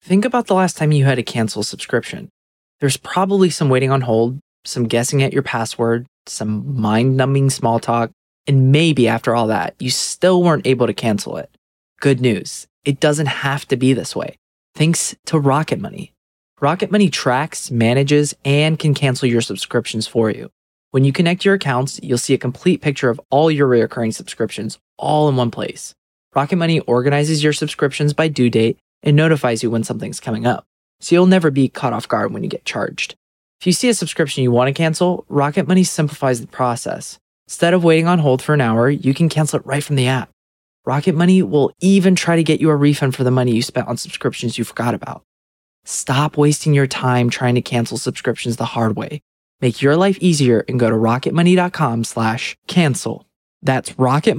Think about the last time you had to cancel a subscription. There's probably some waiting on hold, some guessing at your password, some mind-numbing small talk, and maybe after all that, you still weren't able to cancel it. Good news, it doesn't have to be this way. Thanks to Rocket Money. Rocket Money tracks, manages, and can cancel your subscriptions for you. When you connect your accounts, you'll see a complete picture of all your recurring subscriptions all in one place. Rocket Money organizes your subscriptions by due date and notifies you when something's coming up, so you'll never be caught off guard when you get charged. If you see a subscription you want to cancel, Rocket Money simplifies the process. Instead of waiting on hold for an hour, you can cancel it right from the app. Rocket Money will even try to get you a refund for the money you spent on subscriptions you forgot about. Stop wasting your time trying to cancel subscriptions the hard way. Make your life easier and go to rocketmoney.com/cancel. That's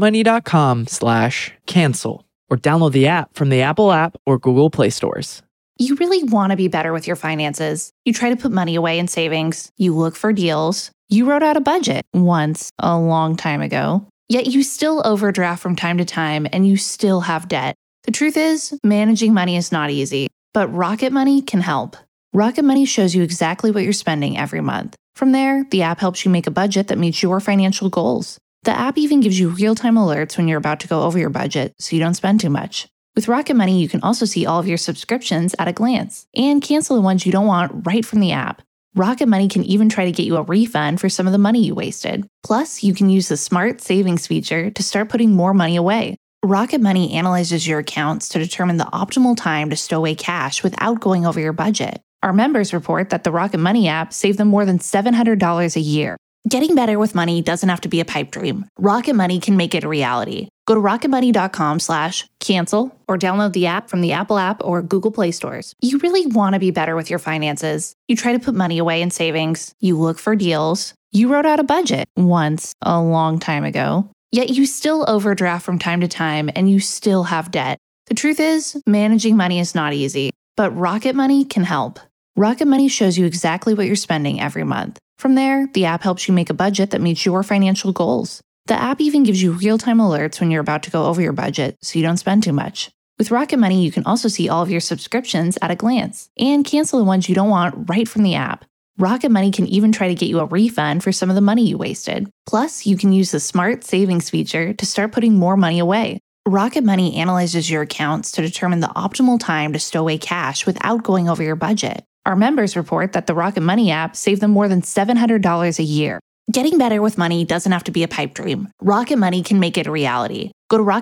rocketmoney.com/cancel. Or download the app from the Apple app or Google Play stores. You really want to be better with your finances. You try to put money away in savings. You look for deals. You wrote out a budget once a long time ago. Yet you still overdraft from time to time and you still have debt. The truth is, managing money is not easy, but Rocket Money can help. Rocket Money shows you exactly what you're spending every month. From there, the app helps you make a budget that meets your financial goals. The app even gives you real-time alerts when you're about to go over your budget so you don't spend too much. With Rocket Money, you can also see all of your subscriptions at a glance and cancel the ones you don't want right from the app. Rocket Money can even try to get you a refund for some of the money you wasted. Plus, you can use the Smart Savings feature to start putting more money away. Rocket Money analyzes your accounts to determine the optimal time to stow away cash without going over your budget. Our members report that the Rocket Money app saved them more than $700 a year. Getting better with money doesn't have to be a pipe dream. Rocket Money can make it a reality. Go to rocketmoney.com/cancel or download the app from the Apple app or Google Play stores. You really want to be better with your finances. You try to put money away in savings. You look for deals. You wrote out a budget once a long time ago. Yet you still overdraft from time to time and you still have debt. The truth is, managing money is not easy, but Rocket Money can help. Rocket Money shows you exactly what you're spending every month. From there, the app helps you make a budget that meets your financial goals. The app even gives you real-time alerts when you're about to go over your budget so you don't spend too much. With Rocket Money, you can also see all of your subscriptions at a glance and cancel the ones you don't want right from the app. Rocket Money can even try to get you a refund for some of the money you wasted. Plus, you can use the Smart Savings feature to start putting more money away. Rocket Money analyzes your accounts to determine the optimal time to stow away cash without going over your budget. Our members report that the Rocket Money app saved them more than $700 a year. Getting better with money doesn't have to be a pipe dream. Rocket Money can make it a reality. Go to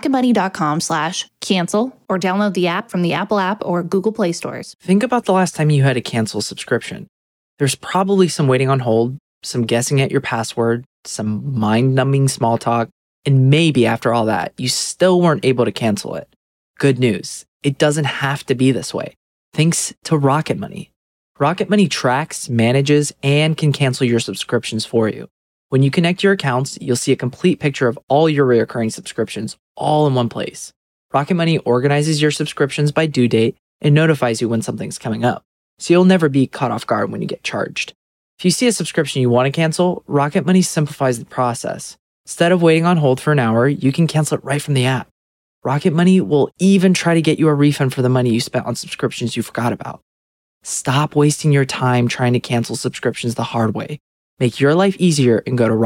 rocketmoney.com/cancel or download the app from the Apple app or Google Play stores. Think about the last time you had to cancel a subscription. There's probably some waiting on hold, some guessing at your password, some mind-numbing small talk, and maybe after all that, you still weren't able to cancel it. Good news, it doesn't have to be this way. Thanks to Rocket Money. Rocket Money tracks, manages, and can cancel your subscriptions for you. When you connect your accounts, you'll see a complete picture of all your recurring subscriptions all in one place. Rocket Money organizes your subscriptions by due date and notifies you when something's coming up, so you'll never be caught off guard when you get charged. If you see a subscription you want to cancel, Rocket Money simplifies the process. Instead of waiting on hold for an hour, you can cancel it right from the app. Rocket Money will even try to get you a refund for the money you spent on subscriptions you forgot about. Stop wasting your time trying to cancel subscriptions the hard way. Make your life easier and go to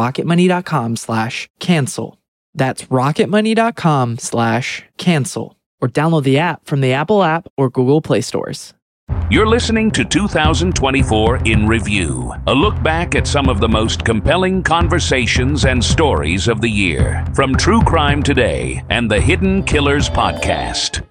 rocketmoney.com/cancel. That's rocketmoney.com/cancel. Or download the app from the Apple app or Google Play stores. You're listening to 2024 in Review, a look back at some of the most compelling conversations and stories of the year from True Crime Today and the Hidden Killers podcast.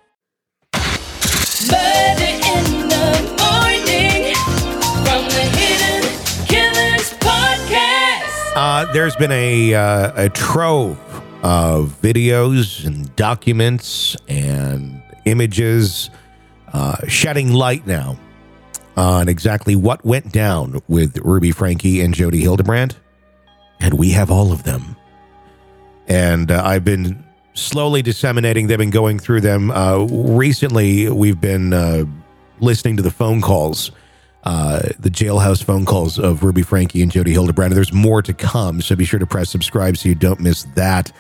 Murder in the morning from the Hidden Killers podcast. There's been a trove of videos and documents and images shedding light now on exactly what went down with Ruby Franke and Jodi Hildebrandt, and we have all of them. And I've been slowly disseminating them and going through them. Recently, we've been listening to the phone calls, the jailhouse phone calls of Ruby Franke and Jodi Hildebrandt. And there's more to come, so be sure to press subscribe so you don't miss that.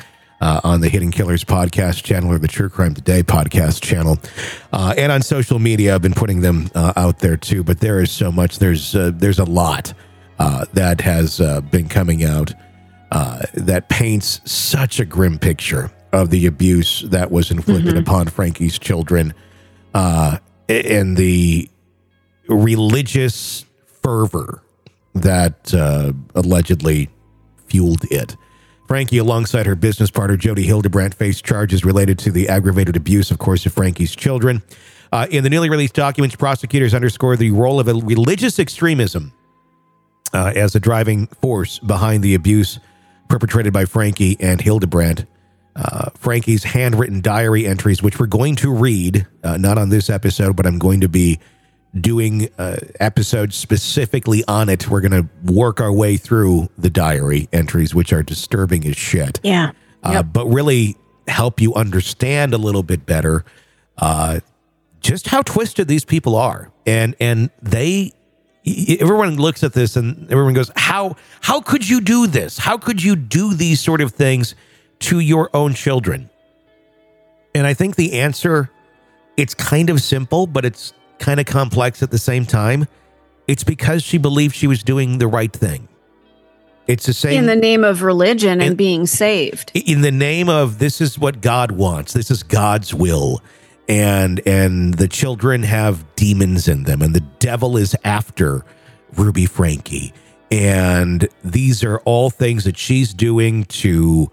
on the Hidden Killers podcast channel or the True Crime Today podcast channel. And on social media, I've been putting them out there too. But there is so much. There's a lot that has been coming out that paints such a grim picture of the abuse that was inflicted upon Frankie's children and the religious fervor that allegedly fueled it. Frankie, alongside her business partner, Jody Hildebrandt, faced charges related to the aggravated abuse, of course, of Frankie's children. In the newly released documents, prosecutors underscore the role of religious extremism as a driving force behind the abuse perpetrated by Frankie and Hildebrandt. Frankie's handwritten diary entries, which we're going to read, not on this episode, but I'm going to be doing episodes specifically on it. We're going to work our way through the diary entries, which are disturbing as shit. Yeah. But really help you understand a little bit better just how twisted these people are. And everyone looks at this and everyone goes, how could you do this? How could you do these sort of things to your own children? And I think the answer, it's kind of simple, but it's kind of complex at the same time. It's because she believed she was doing the right thing. It's the same in the name of religion and being saved. In the name of, this is what God wants. This is God's will. And the children have demons in them, and the devil is after Ruby Frankie. And these are all things that she's doing to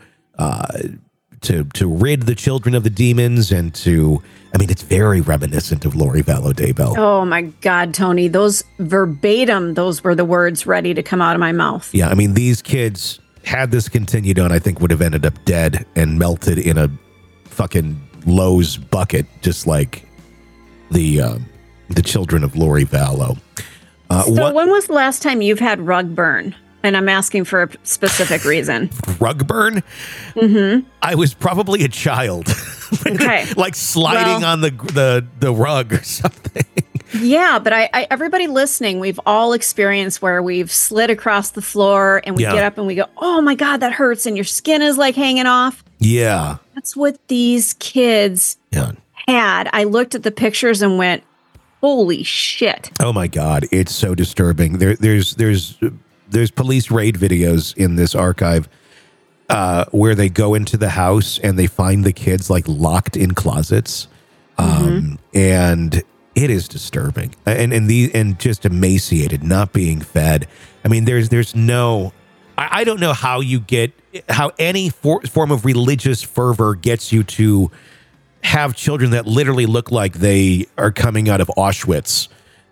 rid the children of the demons and to, I mean, it's very reminiscent of Lori Vallow Daybell. Oh my God, Tony, those verbatim, those were the words ready to come out of my mouth. Yeah, I mean, these kids, had this continued on, I think would have ended up dead and melted in a fucking Lowe's bucket, just like the children of Lori Vallow. So when was the last time you've had rug burn? And I'm asking for a specific reason. Rug burn? Mm-hmm. I was probably a child. Okay. Like sliding on the rug or something. Yeah, but I everybody listening, we've all experienced where we've slid across the floor and we get up and we go, oh my God, that hurts. And your skin is like hanging off. Yeah. That's what these kids had. I looked at the pictures and went, holy shit. Oh my God. It's so disturbing. There's police raid videos in this archive where they go into the house and they find the kids like locked in closets. And it is disturbing and just emaciated, not being fed. I mean, there's no, I don't know how any form of religious fervor gets you to have children that literally look like they are coming out of Auschwitz.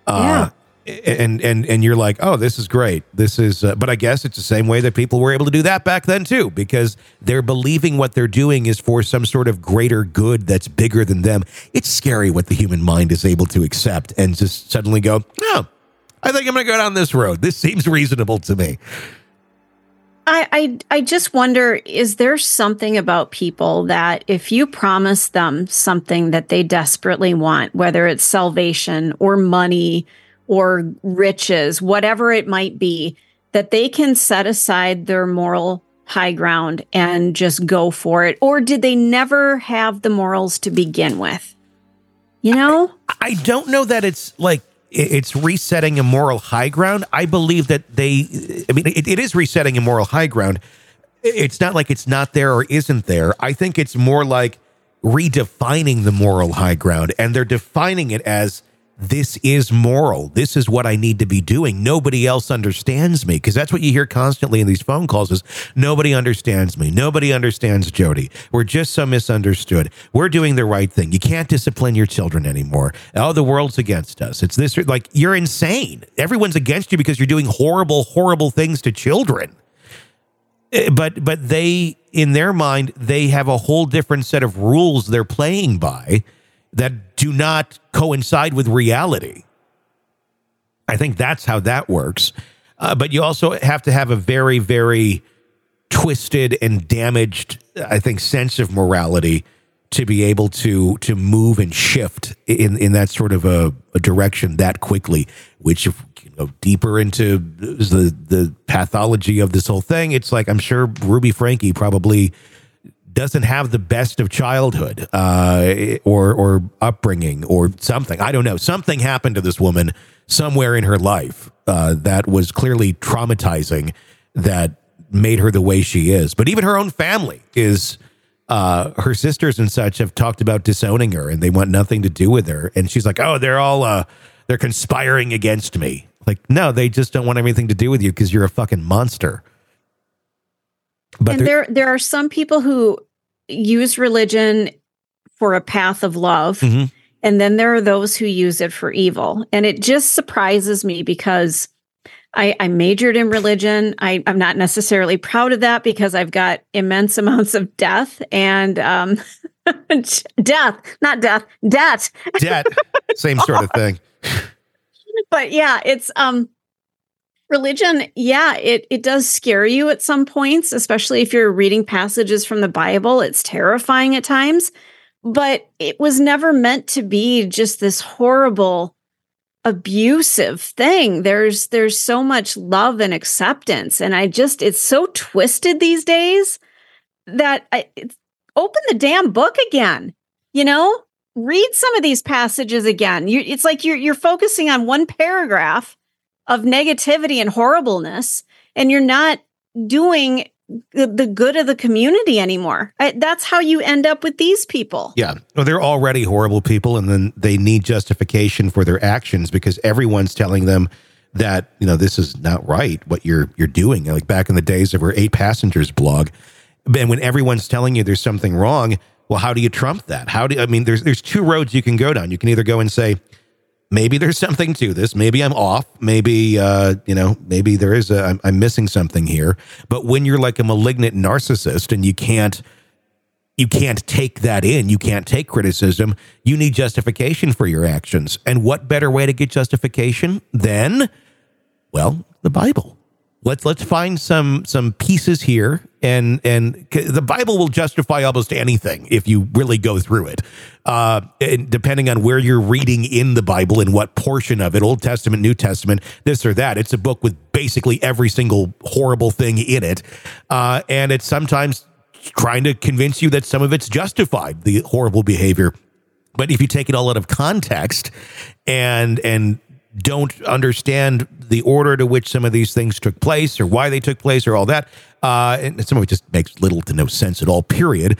And you're like, oh, this is great. This is, but I guess it's the same way that people were able to do that back then too, because they're believing what they're doing is for some sort of greater good that's bigger than them. It's scary what the human mind is able to accept and just suddenly go, oh, I think I'm going to go down this road. This seems reasonable to me. I just wonder, is there something about people that if you promise them something that they desperately want, whether it's salvation or money or riches, whatever it might be, that they can set aside their moral high ground and just go for it? Or did they never have the morals to begin with? You know? I don't know that it's like, it's resetting a moral high ground. I believe that it is resetting a moral high ground. It's not like it's not there or isn't there. I think it's more like redefining the moral high ground, and they're defining it as, this is moral. This is what I need to be doing. Nobody else understands me, because that's what you hear constantly in these phone calls is, nobody understands me. Nobody understands Jody. We're just so misunderstood. We're doing the right thing. You can't discipline your children anymore. Oh, the world's against us. It's this, like, you're insane. Everyone's against you because you're doing horrible, horrible things to children. But they, in their mind, they have a whole different set of rules they're playing by that do not coincide with reality. I think that's how that works. But you also have to have a very, very twisted and damaged, I think, sense of morality to be able to move and shift in that sort of a direction that quickly, which, if you go deeper into the pathology of this whole thing, it's like, I'm sure Ruby Frankie probably doesn't have the best of childhood or upbringing or something. I don't know. Something happened to this woman somewhere in her life that was clearly traumatizing, that made her the way she is. But even her own family is, her sisters and such have talked about disowning her, and they want nothing to do with her. And she's like, oh, they're conspiring against me. Like, no, they just don't want anything to do with you because you're a fucking monster. But and there are some people who use religion for a path of love. Mm-hmm. And then there are those who use it for evil. And it just surprises me because I majored in religion. I'm not necessarily proud of that because I've got immense amounts of death and debt. Same sort of thing. But yeah, it's religion. Yeah, it does scare you at some points, especially if you're reading passages from the Bible. It's terrifying at times, but it was never meant to be just this horrible, abusive thing. There's so much love and acceptance, and it's so twisted these days that open the damn book again. Read some of these passages again. It's like you're focusing on one paragraph of negativity and horribleness, and you're not doing the good of the community anymore. That's how you end up with these people. Yeah. Well, they're already horrible people, and then they need justification for their actions because everyone's telling them that, this is not right, what you're doing. Like back in the days of our 8 Passengers blog. And when everyone's telling you there's something wrong, well, how do you trump that? There's 2 roads you can go down. You can either go and say, maybe there's something to this. Maybe I'm off. Maybe, maybe there is I'm missing something here. But when you're like a malignant narcissist and you can't take that in, you can't take criticism, you need justification for your actions. And what better way to get justification than, well, the Bible. Let's find some pieces here, and the Bible will justify almost anything if you really go through it. And depending on where you're reading in the Bible and what portion of it, Old Testament, New Testament, this or that, it's a book with basically every single horrible thing in it, and it's sometimes trying to convince you that some of it's justified, the horrible behavior. But if you take it all out of context and don't understand the order to which some of these things took place or why they took place or all that, and some of it just makes little to no sense at all, period,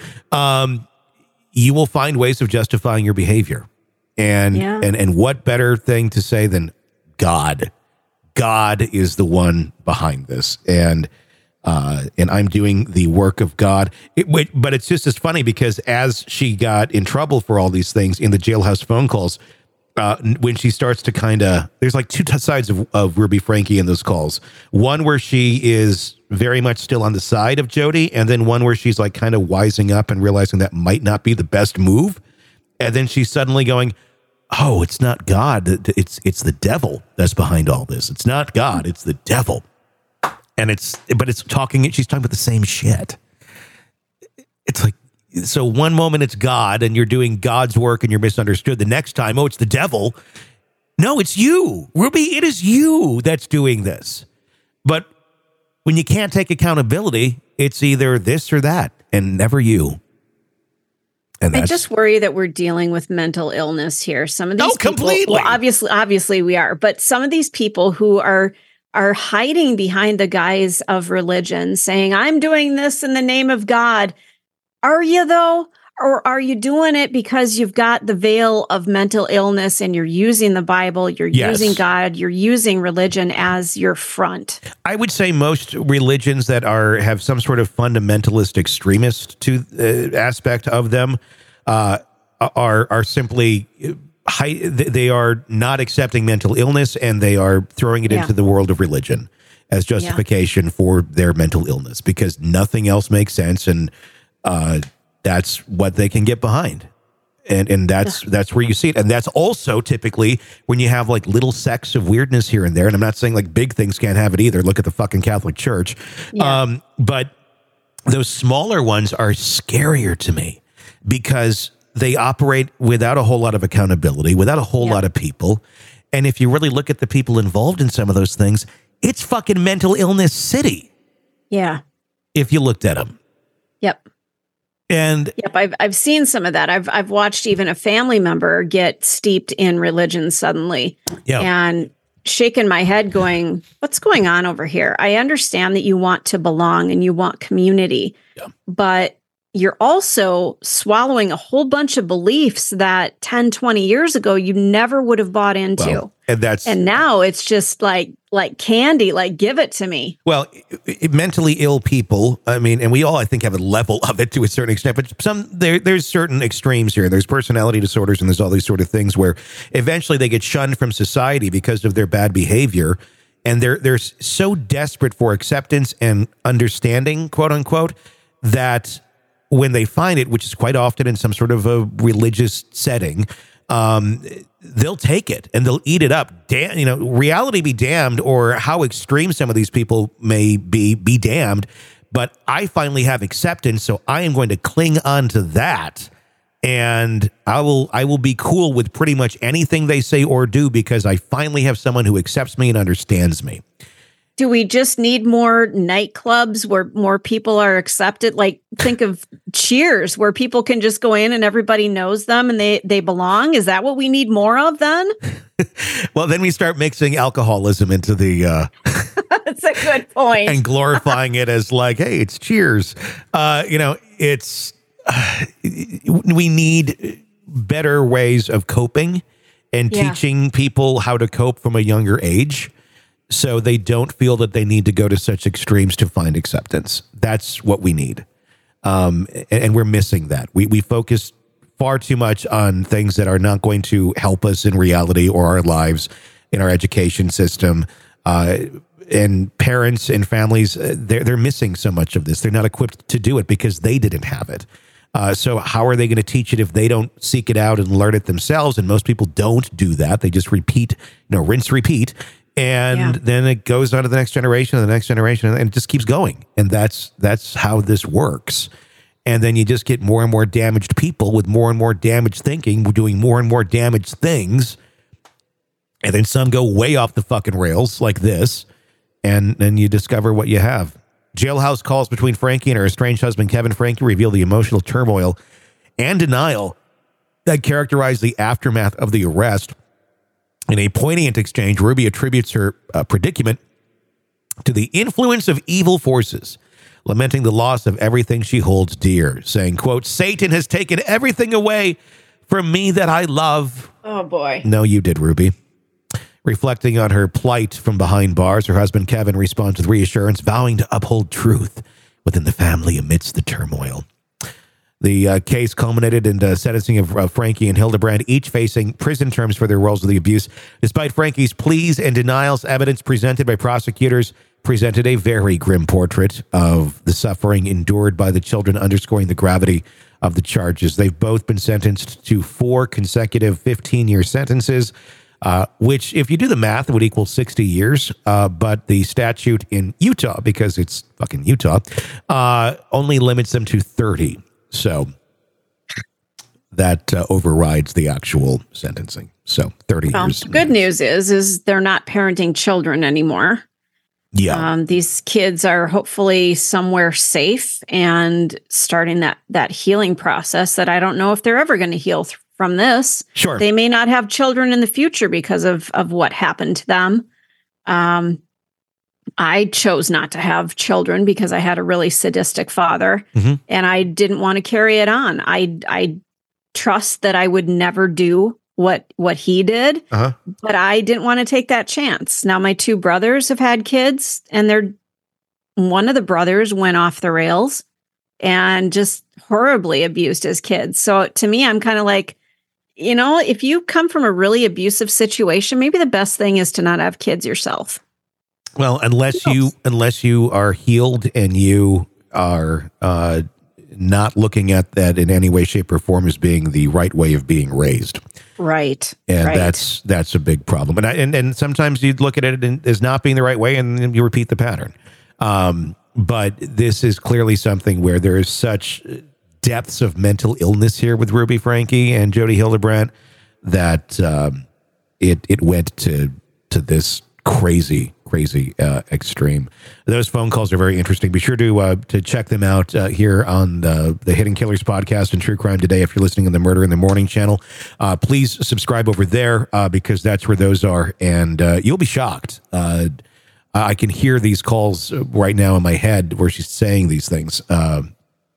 you will find ways of justifying your behavior. And what better thing to say than God? God is the one behind this. And I'm doing the work of God. But it's just as funny because as she got in trouble for all these things in the jailhouse phone calls, when she starts to there's like 2 sides of Ruby Franke in those calls. One where she is very much still on the side of Jody, and then one where she's like kind of wising up and realizing that might not be the best move. And then she's suddenly going, oh, it's not God. It's the devil that's behind all this. It's not God. It's the devil. And she's talking about the same shit. It's like, so one moment it's God and you're doing God's work and you're misunderstood. The next time, oh, it's the devil. No, it's you, Ruby. It is you that's doing this. But when you can't take accountability, it's either this or that and never you. And I just worry that we're dealing with mental illness here. Some of these people, completely. Well, obviously we are, but some of these people who are hiding behind the guise of religion, saying, I'm doing this in the name of God. Are you though? Or are you doing it because you've got the veil of mental illness and you're using the Bible, you're using God, you're using religion as your front? I would say most religions that have some sort of fundamentalist extremist aspect of them are simply they are not accepting mental illness, and they are throwing it into the world of religion as justification for their mental illness because nothing else makes sense, and that's what they can get behind. And that's where you see it. And that's also typically when you have like little sects of weirdness here and there. And I'm not saying like big things can't have it either. Look at the fucking Catholic Church. Yeah. But those smaller ones are scarier to me because they operate without a whole lot of accountability, without a whole lot of people. And if you really look at the people involved in some of those things, it's fucking mental illness city. Yeah. If you looked at them. Yep. And Yep, I've seen some of that. I've watched even a family member get steeped in religion suddenly, and shaking my head, going, "What's going on over here?" I understand that you want to belong and you want community, but you're also swallowing a whole bunch of beliefs that 10, 20 years ago you never would have bought into. Well, and now it's just like candy, like give it to me. Well, mentally ill people, I mean, and we all, I think, have a level of it to a certain extent, but there's certain extremes here. There's personality disorders and there's all these sort of things where eventually they get shunned from society because of their bad behavior. And they're so desperate for acceptance and understanding, quote unquote, that when they find it, which is quite often in some sort of a religious setting, they'll take it and they'll eat it up. Reality be damned, or how extreme some of these people may be damned. But I finally have acceptance, so I am going to cling on to that. And I will be cool with pretty much anything they say or do because I finally have someone who accepts me and understands me. Do we just need more nightclubs where more people are accepted? Like, think of Cheers, where people can just go in and everybody knows them and they belong. Is that what we need more of then? Well, then we start mixing alcoholism into the... That's a good point. And glorifying it as like, hey, it's Cheers. It's... we need better ways of coping and teaching people how to cope from a younger age, so they don't feel that they need to go to such extremes to find acceptance. That's what we need. And we're missing that. We focus far too much on things that are not going to help us in reality or our lives, in our education system. And parents and families, they're missing so much of this. They're not equipped to do it because they didn't have it. So how are they going to teach it if they don't seek it out and learn it themselves? And most people don't do that. They just repeat, rinse, repeat. And then it goes on to the next generation and the next generation, and it just keeps going. And that's how this works. And then you just get more and more damaged people with more and more damaged thinking, doing more and more damaged things. And then some go way off the fucking rails like this. And then you discover what you have. Jailhouse calls between Frankie and her estranged husband, Kevin Frankie, reveal the emotional turmoil and denial that characterized the aftermath of the arrest. In a poignant exchange, Ruby attributes her predicament to the influence of evil forces, lamenting the loss of everything she holds dear, saying, quote, "Satan has taken everything away from me that I love." Oh, boy. No, you did, Ruby. Reflecting on her plight from behind bars, her husband, Kevin, responds with reassurance, vowing to uphold truth within the family amidst the turmoil. The case culminated in the sentencing of Frankie and Hildebrand, each facing prison terms for their roles of the abuse. Despite Frankie's pleas and denials, evidence presented by prosecutors presented a very grim portrait of the suffering endured by the children, underscoring the gravity of the charges. They've both been sentenced to 4 consecutive 15-year sentences, which, if you do the math, would equal 60 years. But the statute in Utah, because it's fucking Utah, only limits them to 30. So that overrides the actual sentencing. So 30 years. The good news is they're not parenting children anymore. Yeah. These kids are hopefully somewhere safe and starting that healing process that I don't know if they're ever going to heal from this. Sure. They may not have children in the future because of what happened to them. I chose not to have children because I had a really sadistic father, and I didn't want to carry it on. I trust that I would never do what he did, but I didn't want to take that chance. Now my 2 brothers have had kids, and one of the brothers went off the rails and just horribly abused his kids. So to me, I'm kind of like, if you come from a really abusive situation, maybe the best thing is to not have kids yourself. Well, unless you are healed and you are not looking at that in any way, shape, or form as being the right way of being raised. Right. And right. that's a big problem. And sometimes you look at it as not being the right way, and then you repeat the pattern. But this is clearly something where there is such depths of mental illness here with Ruby Frankie and Jody Hildebrandt that it went to this crazy extreme. Those phone calls are very interesting. Be sure to check them out here on the Hidden Killers podcast and True Crime Today. If you're listening on the Murder in the Morning channel, please subscribe over there because that's where those are, and you'll be shocked. I can hear these calls right now in my head where she's saying these things, and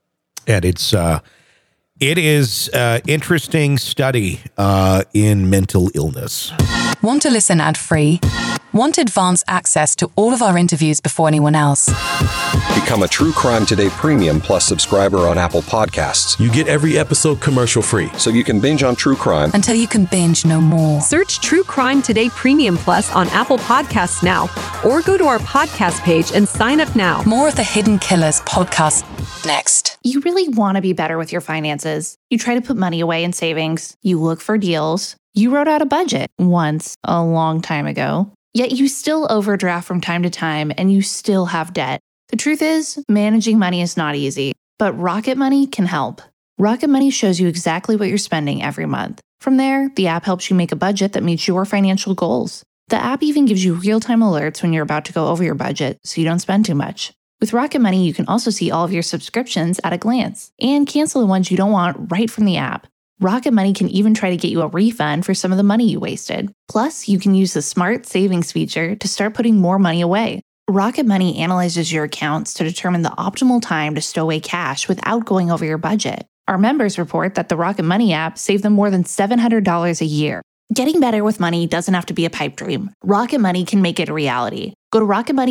it is interesting study in mental illness. Want to listen ad-free? Want advanced access to all of our interviews before anyone else? Become a True Crime Today Premium Plus subscriber on Apple Podcasts. You get every episode commercial-free. So you can binge on true crime until you can binge no more. Search True Crime Today Premium Plus on Apple Podcasts now, or go to our podcast page and sign up now. More of the Hidden Killers podcast next. You really want to be better with your finances. You try to put money away in savings. You look for deals. You wrote out a budget once a long time ago. Yet you still overdraft from time to time and you still have debt. The truth is, managing money is not easy, but Rocket Money can help. Rocket Money shows you exactly what you're spending every month. From there, the app helps you make a budget that meets your financial goals. The app even gives you real-time alerts when you're about to go over your budget so you don't spend too much. With Rocket Money, you can also see all of your subscriptions at a glance and cancel the ones you don't want right from the app. Rocket Money can even try to get you a refund for some of the money you wasted. Plus, you can use the Smart Savings feature to start putting more money away. Rocket Money analyzes your accounts to determine the optimal time to stow away cash without going over your budget. Our members report that the Rocket Money app saved them more than $700 a year. Getting better with money doesn't have to be a pipe dream. Rocket Money can make it a reality. Go to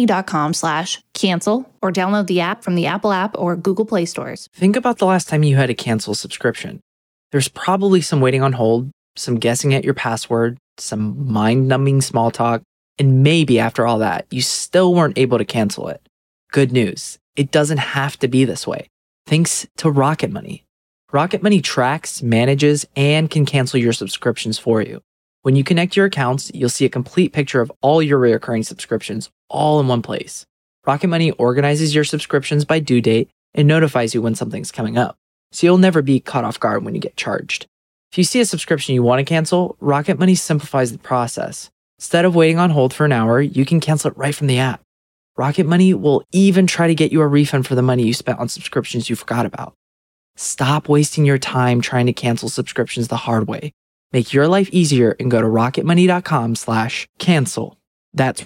rocketmoney.com/cancel or download the app from the Apple app or Google Play stores. Think about the last time you had to cancel a subscription. There's probably some waiting on hold, some guessing at your password, some mind-numbing small talk, and maybe after all that, you still weren't able to cancel it. Good news, it doesn't have to be this way. Thanks to Rocket Money. Rocket Money tracks, manages, and can cancel your subscriptions for you. When you connect your accounts, you'll see a complete picture of all your recurring subscriptions all in one place. Rocket Money organizes your subscriptions by due date and notifies you when something's coming up, so you'll never be caught off guard when you get charged. If you see a subscription you want to cancel, Rocket Money simplifies the process. Instead of waiting on hold for an hour, you can cancel it right from the app. Rocket Money will even try to get you a refund for the money you spent on subscriptions you forgot about. Stop wasting your time trying to cancel subscriptions the hard way. Make your life easier and go to rocketmoney.com/cancel. That's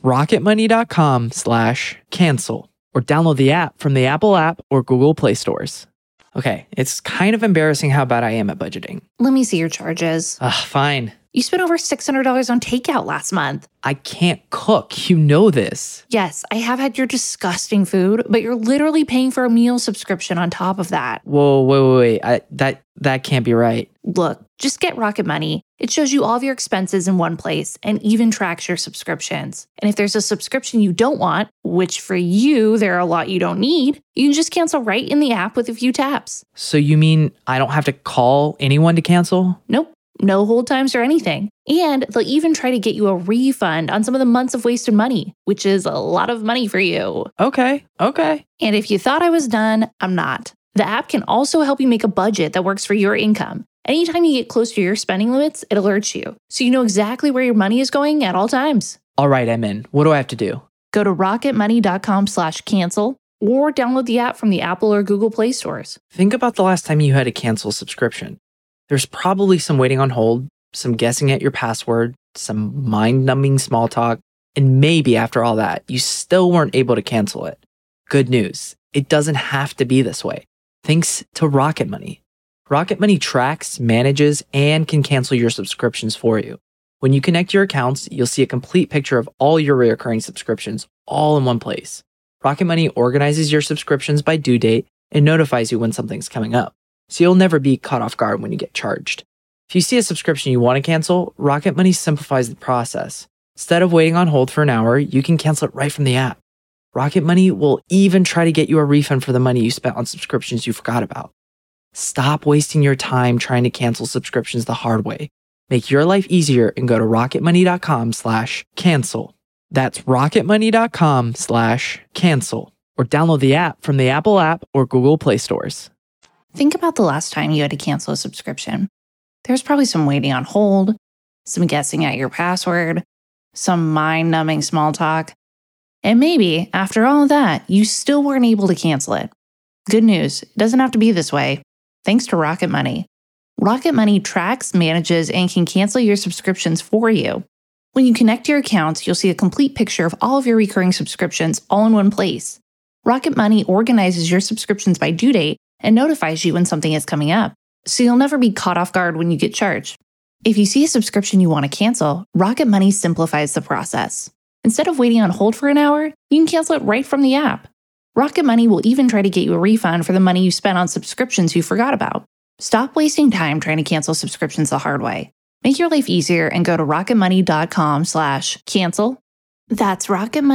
rocketmoney.com/cancel, or download the app from the Apple app or Google Play stores. Okay, it's kind of embarrassing how bad I am at budgeting. Let me see your charges. Fine. You spent over $600 on takeout last month. I can't cook. You know this. Yes, I have had your disgusting food, but you're literally paying for a meal subscription on top of that. Whoa, wait. That can't be right. Look, just get Rocket Money. It shows you all of your expenses in one place and even tracks your subscriptions. And if there's a subscription you don't want, which for you, there are a lot you don't need, you can just cancel right in the app with a few taps. So you mean I don't have to call anyone to cancel? Nope. No hold times or anything. And they'll even try to get you a refund on some of the months of wasted money, which is a lot of money for you. Okay. And if you thought I was done, I'm not. The app can also help you make a budget that works for your income. Anytime you get close to your spending limits, it alerts you, so you know exactly where your money is going at all times. All right, I'm in. What do I have to do? Go to rocketmoney.com/cancel or download the app from the Apple or Google Play stores. Think about the last time you had to cancel a subscription. There's probably some waiting on hold, some guessing at your password, some mind-numbing small talk, and maybe after all that, you still weren't able to cancel it. Good news, it doesn't have to be this way. Thanks to Rocket Money. Rocket Money tracks, manages, and can cancel your subscriptions for you. When you connect your accounts, you'll see a complete picture of all your recurring subscriptions all in one place. Rocket Money organizes your subscriptions by due date and notifies you when something's coming up, so you'll never be caught off guard when you get charged. If you see a subscription you want to cancel, Rocket Money simplifies the process. Instead of waiting on hold for an hour, you can cancel it right from the app. Rocket Money will even try to get you a refund for the money you spent on subscriptions you forgot about. Stop wasting your time trying to cancel subscriptions the hard way. Make your life easier and go to rocketmoney.com/cancel. That's rocketmoney.com/cancel, or download the app from the Apple app or Google Play stores. Think about the last time you had to cancel a subscription. There's probably some waiting on hold, some guessing at your password, some mind-numbing small talk, and maybe, after all of that, you still weren't able to cancel it. Good news, it doesn't have to be this way. Thanks to Rocket Money. Rocket Money tracks, manages, and can cancel your subscriptions for you. When you connect your accounts, you'll see a complete picture of all of your recurring subscriptions all in one place. Rocket Money organizes your subscriptions by due date and notifies you when something is coming up, so you'll never be caught off guard when you get charged. If you see a subscription you want to cancel, Rocket Money simplifies the process. Instead of waiting on hold for an hour, you can cancel it right from the app. Rocket Money will even try to get you a refund for the money you spent on subscriptions you forgot about. Stop wasting time trying to cancel subscriptions the hard way. Make your life easier and go to rocketmoney.com/cancel. That's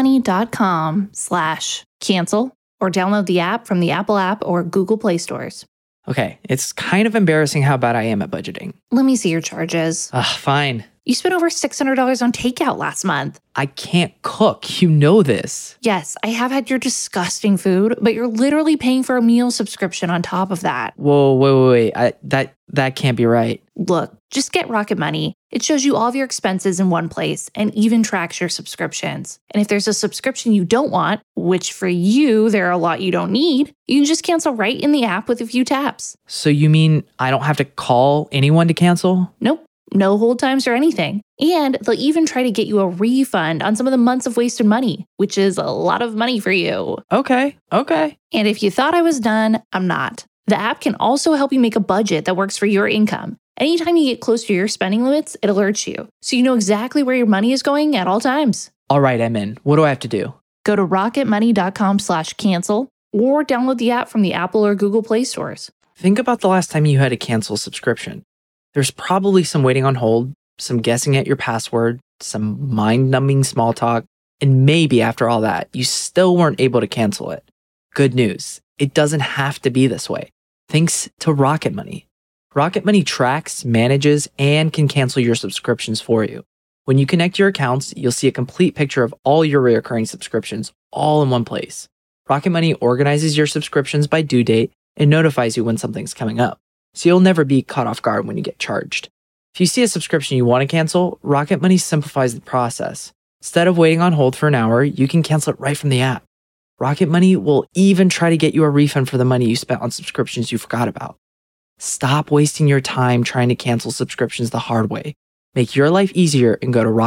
rocketmoney.com/cancel, or download the app from the Apple app or Google Play stores. Okay, it's kind of embarrassing how bad I am at budgeting. Let me see your charges. Fine. You spent over $600 on takeout last month. I can't cook. You know this. Yes, I have had your disgusting food, but you're literally paying for a meal subscription on top of that. Whoa, wait. That can't be right. Look, just get Rocket Money. It shows you all of your expenses in one place and even tracks your subscriptions. And if there's a subscription you don't want, which for you, there are a lot you don't need, you can just cancel right in the app with a few taps. So you mean I don't have to call anyone to cancel? Nope. No hold times or anything. And they'll even try to get you a refund on some of the months of wasted money, which is a lot of money for you. Okay. And if you thought I was done, I'm not. The app can also help you make a budget that works for your income. Anytime you get close to your spending limits, it alerts you, so you know exactly where your money is going at all times. All right, I'm in. What do I have to do? Go to rocketmoney.com/cancel or download the app from the Apple or Google Play stores. Think about the last time you had to cancel a subscription. There's probably some waiting on hold, some guessing at your password, some mind-numbing small talk, and maybe after all that, you still weren't able to cancel it. Good news, it doesn't have to be this way. Thanks to Rocket Money. Rocket Money tracks, manages, and can cancel your subscriptions for you. When you connect your accounts, you'll see a complete picture of all your recurring subscriptions all in one place. Rocket Money organizes your subscriptions by due date and notifies you when something's coming up, so you'll never be caught off guard when you get charged. If you see a subscription you want to cancel, Rocket Money simplifies the process. Instead of waiting on hold for an hour, you can cancel it right from the app. Rocket Money will even try to get you a refund for the money you spent on subscriptions you forgot about. Stop wasting your time trying to cancel subscriptions the hard way. Make your life easier and go to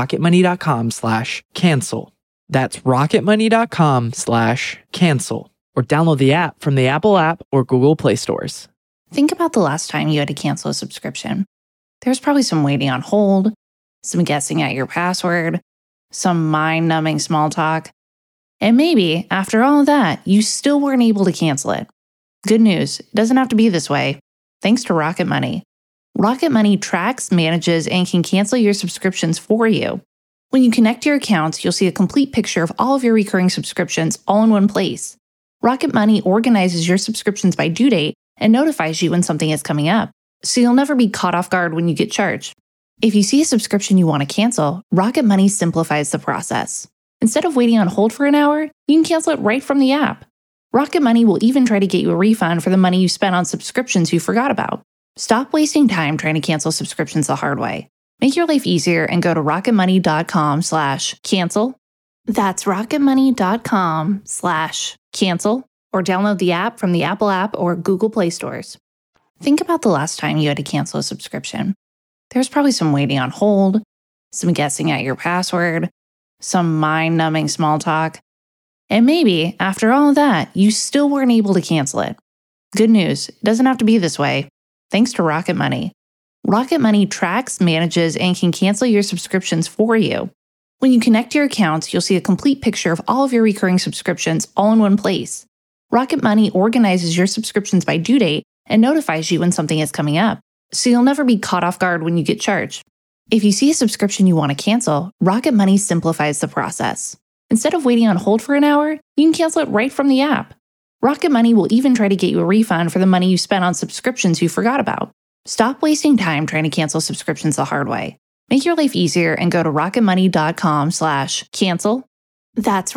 rocketmoney.com/cancel. That's rocketmoney.com/cancel, or download the app from the Apple app or Google Play stores. Think about the last time you had to cancel a subscription. There's probably some waiting on hold, some guessing at your password, some mind-numbing small talk, and maybe, after all of that, you still weren't able to cancel it. Good news, it doesn't have to be this way. Thanks to Rocket Money. Rocket Money tracks, manages, and can cancel your subscriptions for you. When you connect your accounts, you'll see a complete picture of all of your recurring subscriptions all in one place. Rocket Money organizes your subscriptions by due date and notifies you when something is coming up, so you'll never be caught off guard when you get charged. If you see a subscription you want to cancel, Rocket Money simplifies the process. Instead of waiting on hold for an hour, you can cancel it right from the app. Rocket Money will even try to get you a refund for the money you spent on subscriptions you forgot about. Stop wasting time trying to cancel subscriptions the hard way. Make your life easier and go to rocketmoney.com/cancel. That's rocketmoney.com/cancel, or download the app from the Apple app or Google Play stores. Think about the last time you had to cancel a subscription. There's probably some waiting on hold, some guessing at your password, some mind-numbing small talk, and maybe, after all of that, you still weren't able to cancel it. Good news, it doesn't have to be this way. Thanks to Rocket Money. Rocket Money tracks, manages, and can cancel your subscriptions for you. When you connect your accounts, you'll see a complete picture of all of your recurring subscriptions all in one place. Rocket Money organizes your subscriptions by due date and notifies you when something is coming up, so you'll never be caught off guard when you get charged. If you see a subscription you want to cancel, Rocket Money simplifies the process. Instead of waiting on hold for an hour, you can cancel it right from the app. Rocket Money will even try to get you a refund for the money you spent on subscriptions you forgot about. Stop wasting time trying to cancel subscriptions the hard way. Make your life easier and go to rocketmoney.com/cancel. That's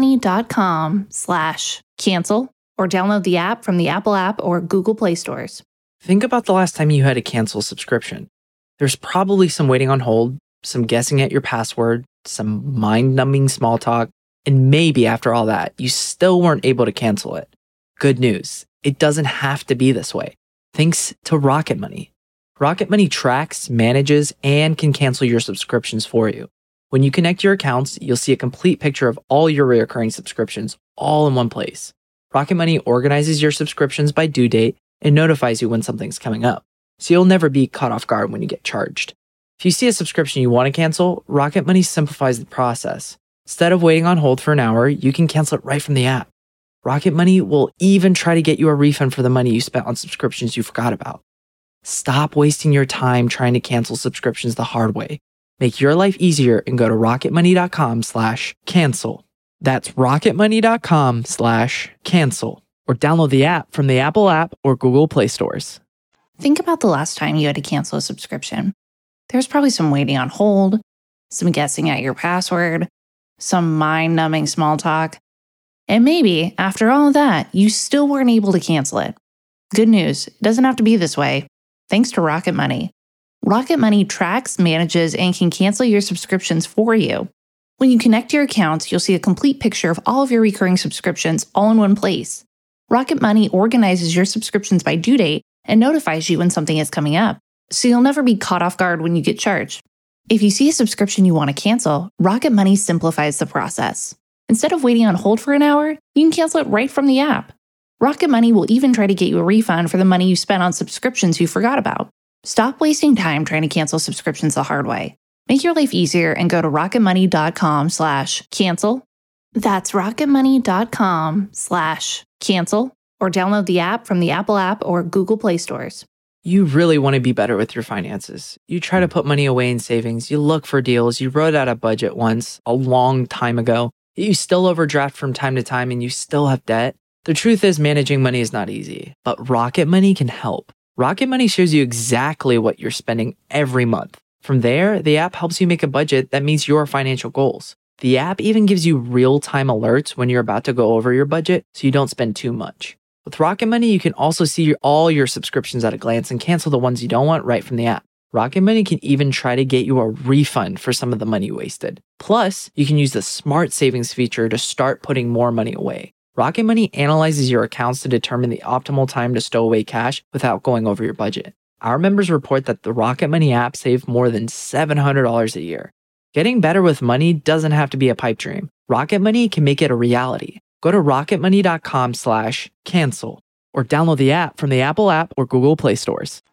rocketmoney.com/cancel, or download the app from the Apple app or Google Play stores. Think about the last time you had to cancel a subscription. There's probably some waiting on hold, some guessing at your password, some mind-numbing small talk, and maybe after all that, you still weren't able to cancel it. Good news, it doesn't have to be this way. Thanks to Rocket Money. Rocket Money tracks, manages, and can cancel your subscriptions for you. When you connect your accounts, you'll see a complete picture of all your recurring subscriptions all in one place. Rocket Money organizes your subscriptions by due date and notifies you when something's coming up, so you'll never be caught off guard when you get charged. If you see a subscription you want to cancel, Rocket Money simplifies the process. Instead of waiting on hold for an hour, you can cancel it right from the app. Rocket Money will even try to get you a refund for the money you spent on subscriptions you forgot about. Stop wasting your time trying to cancel subscriptions the hard way. Make your life easier and go to rocketmoney.com/cancel. That's rocketmoney.com/cancel. Or download the app from the Apple app or Google Play stores. Think about the last time you had to cancel a subscription. There's probably some waiting on hold, some guessing at your password, some mind-numbing small talk. And maybe, after all of that, you still weren't able to cancel it. Good news, it doesn't have to be this way. Thanks to Rocket Money. Rocket Money tracks, manages, and can cancel your subscriptions for you. When you connect your accounts, you'll see a complete picture of all of your recurring subscriptions all in one place. Rocket Money organizes your subscriptions by due date and notifies you when something is coming up, so you'll never be caught off guard when you get charged. If you see a subscription you want to cancel, Rocket Money simplifies the process. Instead of waiting on hold for an hour, you can cancel it right from the app. Rocket Money will even try to get you a refund for the money you spent on subscriptions you forgot about. Stop wasting time trying to cancel subscriptions the hard way. Make your life easier and go to rocketmoney.com/cancel. That's rocketmoney.com/cancel, or download the app from the Apple app or Google Play stores. You really want to be better with your finances. You try to put money away in savings. You look for deals. You wrote out a budget once a long time ago. You still overdraft from time to time and you still have debt. The truth is managing money is not easy, but Rocket Money can help. Rocket Money shows you exactly what you're spending every month. From there, the app helps you make a budget that meets your financial goals. The app even gives you real-time alerts when you're about to go over your budget so you don't spend too much. With Rocket Money, you can also see all your subscriptions at a glance and cancel the ones you don't want right from the app. Rocket Money can even try to get you a refund for some of the money you wasted. Plus, you can use the Smart Savings feature to start putting more money away. Rocket Money analyzes your accounts to determine the optimal time to stow away cash without going over your budget. Our members report that the Rocket Money app saved more than $700 a year. Getting better with money doesn't have to be a pipe dream. Rocket Money can make it a reality. Go to rocketmoney.com/cancel or download the app from the Apple app or Google Play stores.